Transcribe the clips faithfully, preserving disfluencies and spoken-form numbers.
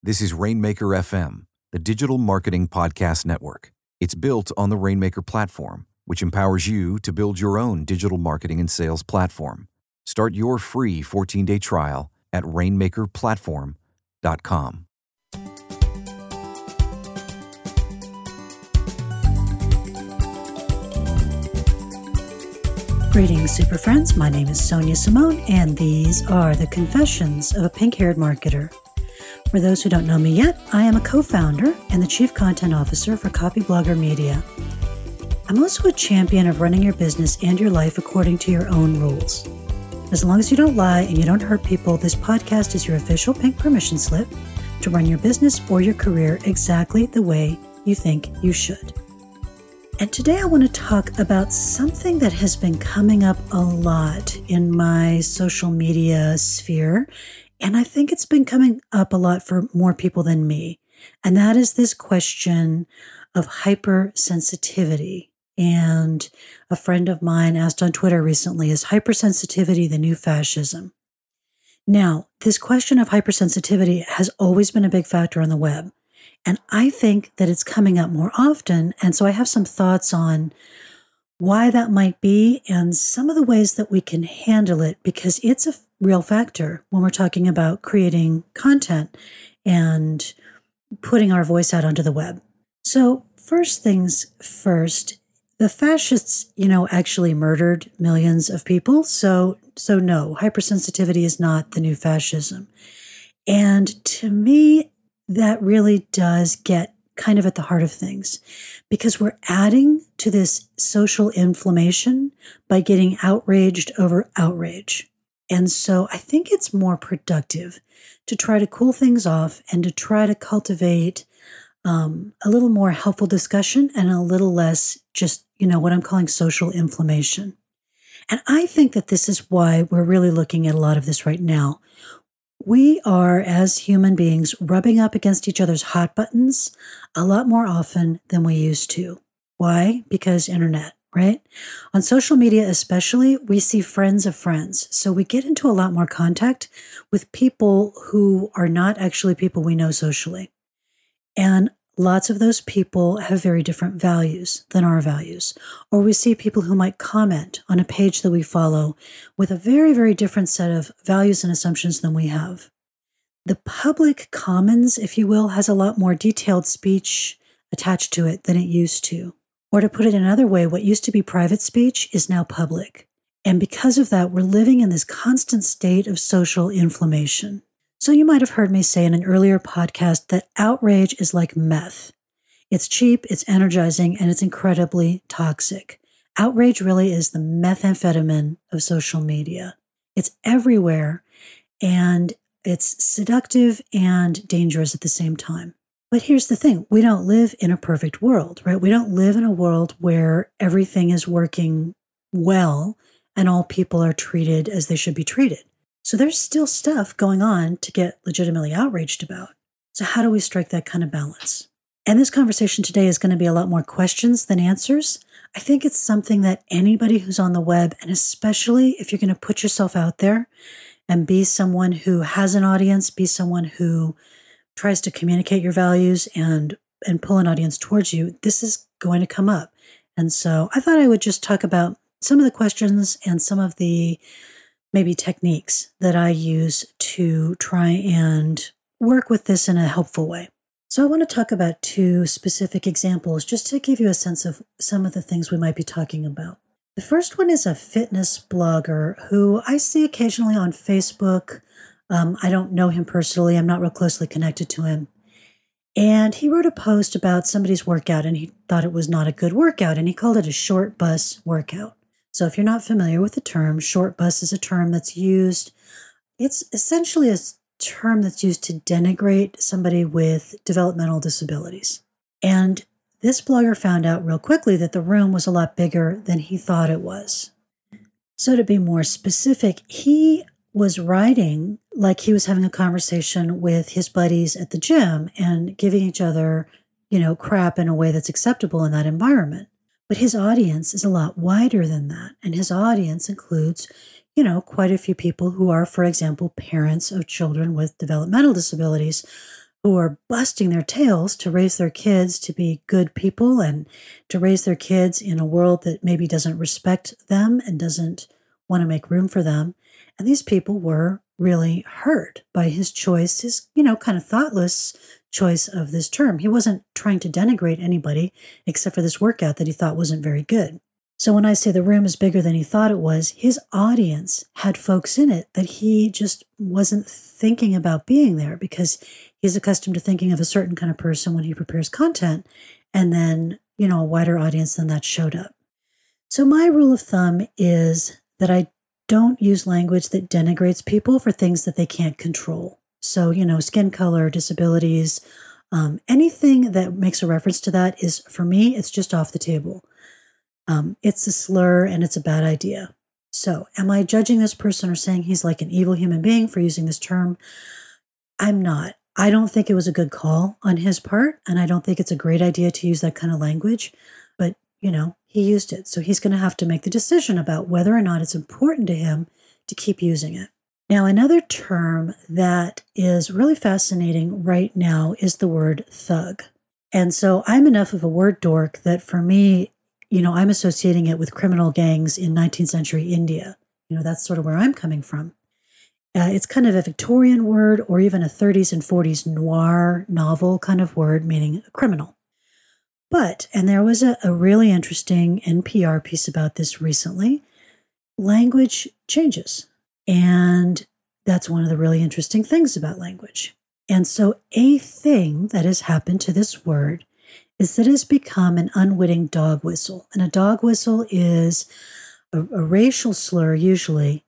This is Rainmaker F M, the digital marketing podcast network. It's built on the Rainmaker platform, which empowers you to build your own digital marketing and sales platform. Start your free fourteen-day trial at rainmaker platform dot com. Greetings, super friends. My name is Sonia Simone, and these are the Confessions of a Pink-Haired Marketer. For those who don't know me yet, I am a co-founder and the Chief Content Officer for Copyblogger Media. I'm also a champion of running your business and your life according to your own rules. As long as you don't lie and you don't hurt people, this podcast is your official pink permission slip to run your business or your career exactly the way you think you should. And today I want to talk about something that has been coming up a lot in my social media sphere, and I think it's been coming up a lot for more people than me, and that is this question of hypersensitivity. And a friend of mine asked on Twitter recently, is hypersensitivity the new fascism? Now, this question of hypersensitivity has always been a big factor on the web. And I think that it's coming up more often. And so I have some thoughts on why that might be and some of the ways that we can handle it, because it's a real factor when we're talking about creating content and putting our voice out onto the web. So first things first, the fascists, you know, actually murdered millions of people. So, so no, hypersensitivity is not the new fascism. And to me, that really does get kind of at the heart of things, because we're adding to this social inflammation by getting outraged over outrage. And so I think it's more productive to try to cool things off and to try to cultivate um, a little more helpful discussion and a little less just, you know, what I'm calling social inflammation. And I think that this is why we're really looking at a lot of this right now. We are, as human beings, rubbing up against each other's hot buttons a lot more often than we used to. Why? Because internet, right? On social media especially, we see friends of friends. So we get into a lot more contact with people who are not actually people we know socially. And lots of those people have very different values than our values. Or we see people who might comment on a page that we follow with a very, very different set of values and assumptions than we have. The public commons, if you will, has a lot more detailed speech attached to it than it used to. Or to put it another way, what used to be private speech is now public. And because of that, we're living in this constant state of social inflammation. So you might have heard me say in an earlier podcast that outrage is like meth. It's cheap, it's energizing, and it's incredibly toxic. Outrage really is the methamphetamine of social media. It's everywhere, and it's seductive and dangerous at the same time. But here's the thing. We don't live in a perfect world, right? We don't live in a world where everything is working well and all people are treated as they should be treated. So there's still stuff going on to get legitimately outraged about. So how do we strike that kind of balance? And this conversation today is going to be a lot more questions than answers. I think it's something that anybody who's on the web, and especially if you're going to put yourself out there and be someone who has an audience, be someone who tries to communicate your values and, and pull an audience towards you, this is going to come up. And so I thought I would just talk about some of the questions and some of the maybe techniques that I use to try and work with this in a helpful way. So I want to talk about two specific examples just to give you a sense of some of the things we might be talking about. The first one is a fitness blogger who I see occasionally on Facebook. Um, I don't know him personally. I'm not real closely connected to him. And he wrote a post about somebody's workout, and he thought it was not a good workout, and he called it a short bus workout. So if you're not familiar with the term, short bus is a term that's used, it's essentially a term that's used to denigrate somebody with developmental disabilities. And this blogger found out real quickly that the room was a lot bigger than he thought it was. So to be more specific, he was writing like he was having a conversation with his buddies at the gym and giving each other, you know, crap in a way that's acceptable in that environment. But his audience is a lot wider than that. And his audience includes, you know, quite a few people who are, for example, parents of children with developmental disabilities who are busting their tails to raise their kids to be good people and to raise their kids in a world that maybe doesn't respect them and doesn't want to make room for them. And these people were really hurt by his choice, his, you know, kind of thoughtless choice of this term. He wasn't trying to denigrate anybody except for this workout that he thought wasn't very good. So when I say the room is bigger than he thought it was, his audience had folks in it that he just wasn't thinking about being there because he's accustomed to thinking of a certain kind of person when he prepares content. And then, you know, a wider audience than that showed up. So my rule of thumb is that I don't use language that denigrates people for things that they can't control. So, you know, skin color, disabilities, um, anything that makes a reference to that is, for me, it's just off the table. Um, it's a slur and it's a bad idea. So am I judging this person or saying he's like an evil human being for using this term? I'm not. I don't think it was a good call on his part, and I don't think it's a great idea to use that kind of language. But, you know, he used it. So he's going to have to make the decision about whether or not it's important to him to keep using it. Now, another term that is really fascinating right now is the word thug. And so I'm enough of a word dork that for me, you know, I'm associating it with criminal gangs in nineteenth century India. You know, that's sort of where I'm coming from. Uh, it's kind of a Victorian word or even a thirties and forties noir novel kind of word, meaning a criminal. But, and there was a, a really interesting N P R piece about this recently, language changes. And that's one of the really interesting things about language. And so a thing that has happened to this word is that it has become an unwitting dog whistle. And a dog whistle is a, a racial slur, usually,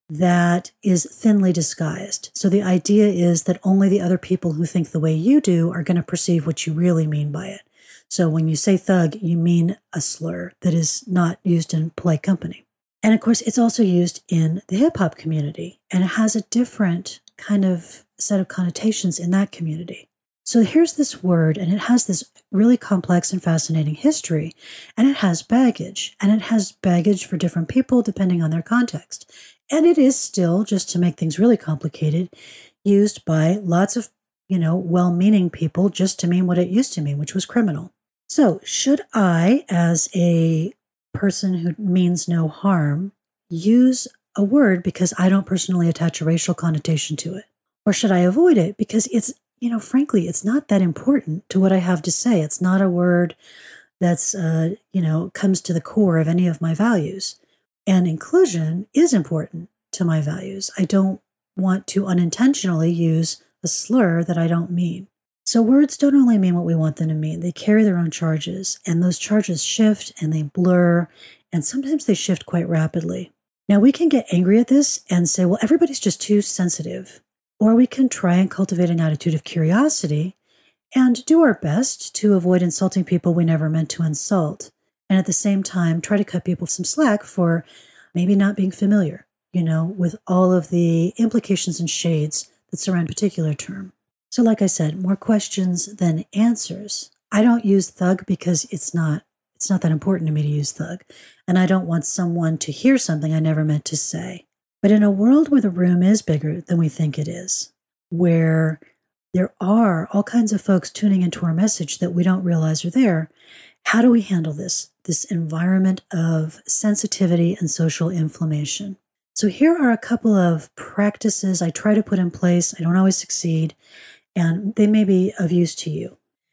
that is thinly disguised. So the idea is that only the other people who think the way you do are going to perceive what you really mean by it. So when you say thug, you mean a slur that is not used in polite company. And of course, it's also used in the hip hop community, and it has a different kind of set of connotations in that community. So here's this word, and it has this really complex and fascinating history, and it has baggage, and it has baggage for different people depending on their context. And it is still, just to make things really complicated, used by lots of, you know, well-meaning people just to mean what it used to mean, which was criminal. So should I, as a person who means no harm, use a word because I don't personally attach a racial connotation to it? Or should I avoid it because it's, you know, frankly, it's not that important to what I have to say. It's not a word that's, uh, you know, comes to the core of any of my values. And inclusion is important to my values. I don't want to unintentionally use a slur that I don't mean. So words don't only mean what we want them to mean. They carry their own charges, and those charges shift and they blur, and sometimes they shift quite rapidly. Now, we can get angry at this and say, well, everybody's just too sensitive. Or we can try and cultivate an attitude of curiosity and do our best to avoid insulting people we never meant to insult. And at the same time, try to cut people some slack for maybe not being familiar, you know, with all of the implications and shades that surround a particular term. So like I said, more questions than answers. I don't use thug because it's not it's not that important to me to use thug. And I don't want someone to hear something I never meant to say. But in a world where the room is bigger than we think it is, where there are all kinds of folks tuning into our message that we don't realize are there, how do we handle this, this environment of sensitivity and social inflammation? So here are a couple of practices I try to put in place. I don't always succeed, and they may be of use to you.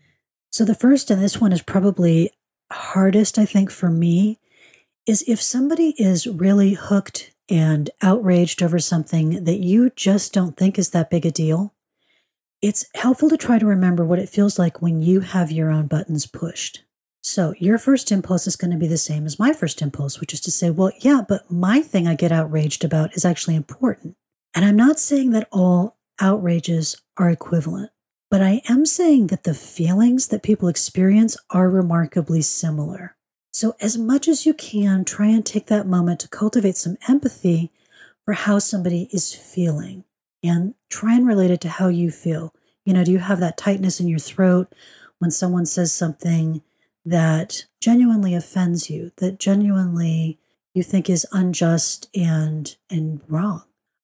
So the first, and this one is probably hardest, I think, for me, is if somebody is really hooked and outraged over something that you just don't think is that big a deal, it's helpful to try to remember what it feels like when you have your own buttons pushed. So your first impulse is going to be the same as my first impulse, which is to say, well, yeah, but my thing I get outraged about is actually important. And I'm not saying that all outrages are equivalent, but I am saying that the feelings that people experience are remarkably similar. So as much as you can, try and take that moment to cultivate some empathy for how somebody is feeling and try and relate it to how you feel. You know, do you have that tightness in your throat when someone says something that genuinely offends you, that genuinely you think is unjust and and wrong?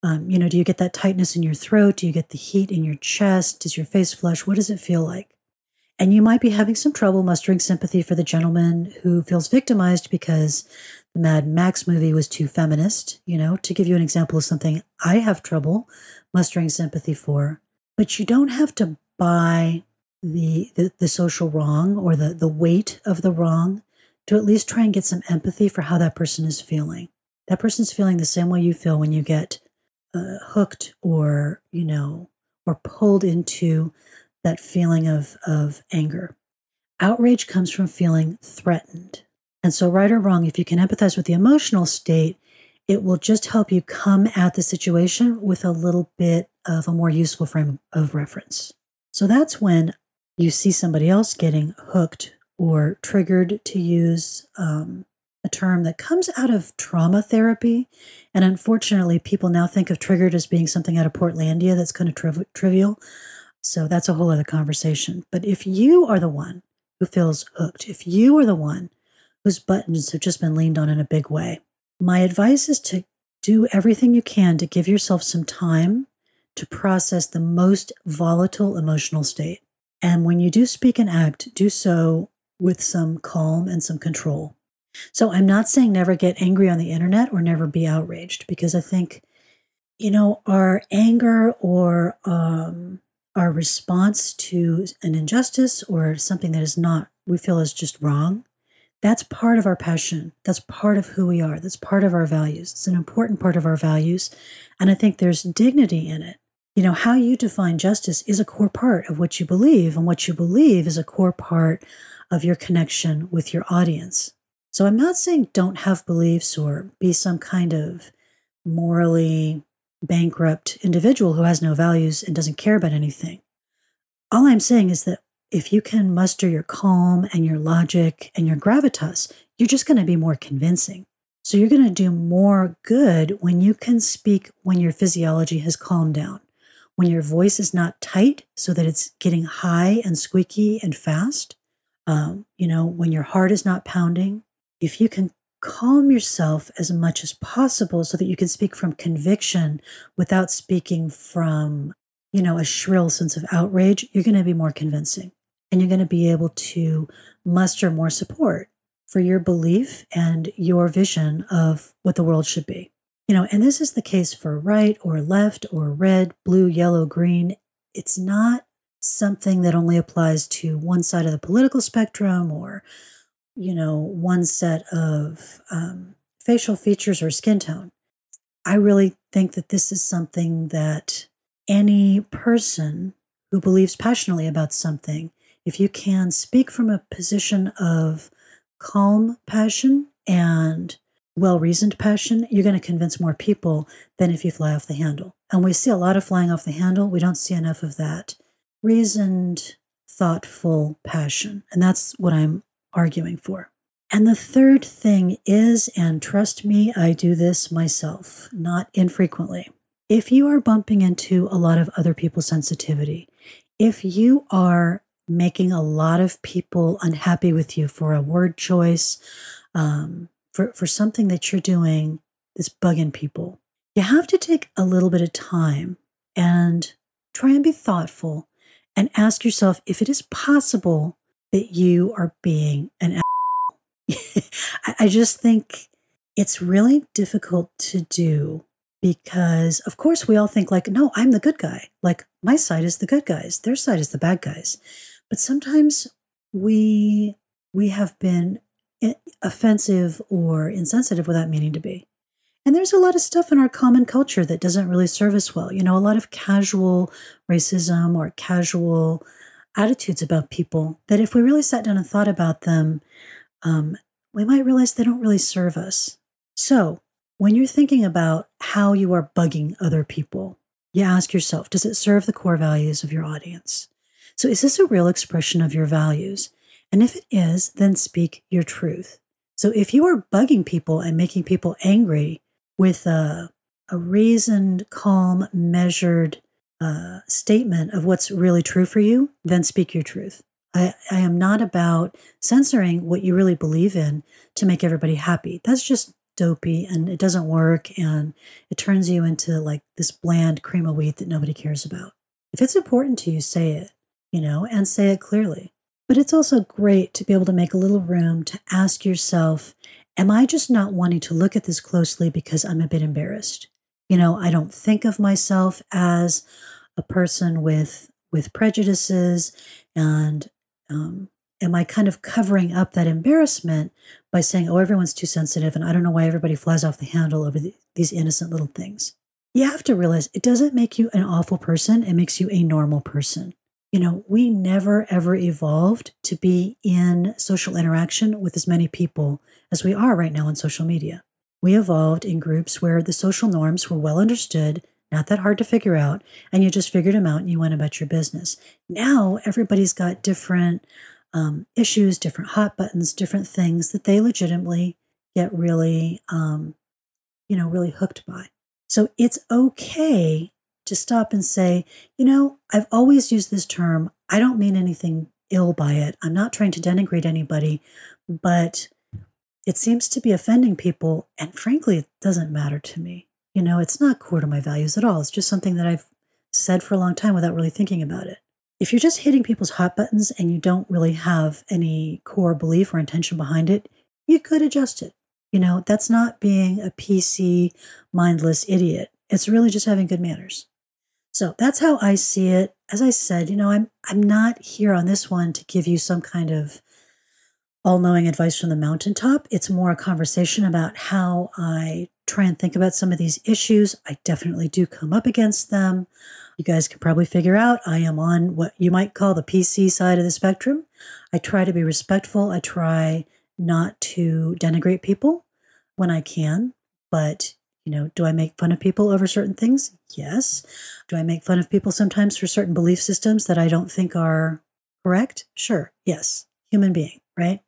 Um, you know, do you get that tightness in your throat? Do you get the heat in your chest? Does your face flush? What does it feel like? And you might be having some trouble mustering sympathy for the gentleman who feels victimized because the Mad Max movie was too feminist, you know, to give you an example of something I have trouble mustering sympathy for. But you don't have to buy the the, the social wrong or the, the weight of the wrong to at least try and get some empathy for how that person is feeling. That person's feeling the same way you feel when you get uh, hooked or, you know, or pulled into that feeling of, of anger. Outrage comes from feeling threatened. And so, right or wrong, if you can empathize with the emotional state, it will just help you come at the situation with a little bit of a more useful frame of reference. So that's when you see somebody else getting hooked or triggered, to use um, a term that comes out of trauma therapy. And unfortunately, people now think of triggered as being something out of Portlandia that's kind of triv- trivial. So that's a whole other conversation. But if you are the one who feels hooked, if you are the one whose buttons have just been leaned on in a big way, my advice is to do everything you can to give yourself some time to process the most volatile emotional state. And when you do speak and act, do so with some calm and some control. So I'm not saying never get angry on the internet or never be outraged, because I think, you know, our anger or um, our response to an injustice or something that is not, we feel is just wrong, that's part of our passion. That's part of who we are. That's part of our values. It's an important part of our values. And I think there's dignity in it. You know, how you define justice is a core part of what you believe, and what you believe is a core part of your connection with your audience. So I'm not saying don't have beliefs or be some kind of morally bankrupt individual who has no values and doesn't care about anything. All I'm saying is that if you can muster your calm and your logic and your gravitas, you're just going to be more convincing. So you're going to do more good when you can speak when your physiology has calmed down, when your voice is not tight so that it's getting high and squeaky and fast, um, you know, when your heart is not pounding. If you can calm yourself as much as possible so that you can speak from conviction without speaking from, you know, a shrill sense of outrage, you're going to be more convincing. And you're going to be able to muster more support for your belief and your vision of what the world should be. You know, and this is the case for right or left or red, blue, yellow, green. It's not something that only applies to one side of the political spectrum or, you know, one set of um, facial features or skin tone. I really think that this is something that any person who believes passionately about something, if you can speak from a position of calm passion and well-reasoned passion, you're going to convince more people than if you fly off the handle. And we see a lot of flying off the handle. We don't see enough of that reasoned, thoughtful passion. And that's what I'm arguing for. And the third thing is, and trust me, I do this myself, not infrequently. If you are bumping into a lot of other people's sensitivity, if you are making a lot of people unhappy with you for a word choice, um, for, for something that you're doing that's bugging people, you have to take a little bit of time and try and be thoughtful and ask yourself if it is possible that you are being an asshole. I just think it's really difficult to do because, of course, we all think like, no, I'm the good guy. Like, my side is the good guys. Their side is the bad guys. But sometimes we we have been offensive or insensitive without meaning to be. And there's a lot of stuff in our common culture that doesn't really serve us well. You know, a lot of casual racism or casual attitudes about people that if we really sat down and thought about them, um, we might realize they don't really serve us. So when you're thinking about how you are bugging other people, you ask yourself, does it serve the core values of your audience? So is this a real expression of your values? And if it is, then speak your truth. So if you are bugging people and making people angry with a, a reasoned, calm, measured uh, statement of what's really true for you, then speak your truth. I, I am not about censoring what you really believe in to make everybody happy. That's just dopey and it doesn't work and it turns you into like this bland cream of wheat that nobody cares about. If it's important to you, say it, you know, and say it clearly. But it's also great to be able to make a little room to ask yourself, am I just not wanting to look at this closely because I'm a bit embarrassed? You know, I don't think of myself as a person with with prejudices, and um, am I kind of covering up that embarrassment by saying, oh, everyone's too sensitive and I don't know why everybody flies off the handle over the, these innocent little things. You have to realize it doesn't make you an awful person. It makes you a normal person. You know, we never, ever evolved to be in social interaction with as many people as we are right now on social media. We evolved in groups where the social norms were well understood, not that hard to figure out, and you just figured them out and you went about your business. Now, everybody's got different um, issues, different hot buttons, different things that they legitimately get really, um, you know, really hooked by. So it's okay to stop and say, you know, I've always used this term. I don't mean anything ill by it. I'm not trying to denigrate anybody, but it seems to be offending people. And frankly, it doesn't matter to me. You know, it's not core to my values at all. It's just something that I've said for a long time without really thinking about it. If you're just hitting people's hot buttons and you don't really have any core belief or intention behind it, you could adjust it. You know, that's not being a P C, mindless idiot. It's really just having good manners. So that's how I see it. As I said, you know, I'm I'm not here on this one to give you some kind of all-knowing advice from the mountaintop. It's more a conversation about how I try and think about some of these issues. I definitely do come up against them. You guys can probably figure out I am on what you might call the P C side of the spectrum. I try to be respectful. I try not to denigrate people when I can, but you know, do I make fun of people over certain things? Yes. Do I make fun of people sometimes for certain belief systems that I don't think are correct? Sure. Yes. Human being, right?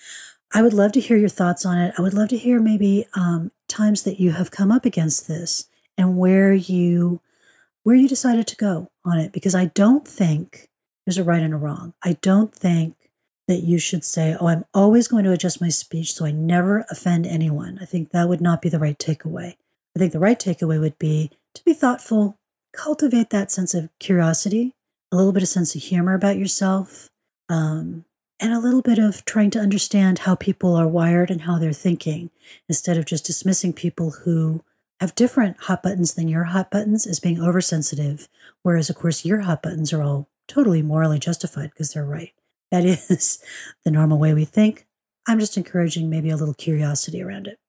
I would love to hear your thoughts on it. I would love to hear maybe um, times that you have come up against this and where you where you decided to go on it, because I don't think there's a right and a wrong. I don't think that you should say, oh, I'm always going to adjust my speech so I never offend anyone. I think that would not be the right takeaway. I think the right takeaway would be to be thoughtful, cultivate that sense of curiosity, a little bit of sense of humor about yourself, um, and a little bit of trying to understand how people are wired and how they're thinking, instead of just dismissing people who have different hot buttons than your hot buttons as being oversensitive, whereas, of course, your hot buttons are all totally morally justified because they're right. That is the normal way we think. I'm just encouraging maybe a little curiosity around it.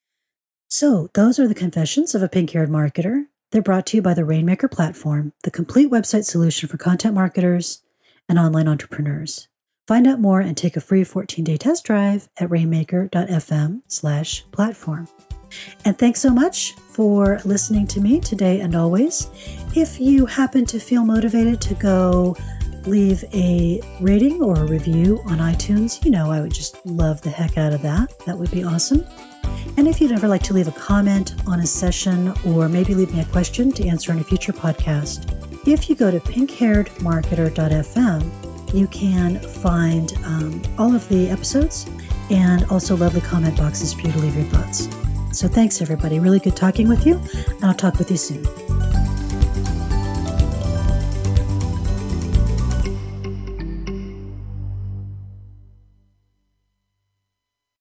So those are the confessions of a pink-haired marketer. They're brought to you by the Rainmaker platform, the complete website solution for content marketers and online entrepreneurs. Find out more and take a free fourteen-day test drive at rainmaker.fm slash platform. And thanks so much for listening to me today and always. If you happen to feel motivated to go leave a rating or a review on iTunes, you know I would just love the heck out of that. That would be awesome. And if you'd ever like to leave a comment on a session or maybe leave me a question to answer in a future podcast, if you go to pink haired marketer dot f m, you can find um, all of the episodes and also lovely comment boxes for you to leave your thoughts. So thanks, everybody. Really good talking with you, and I'll talk with you soon.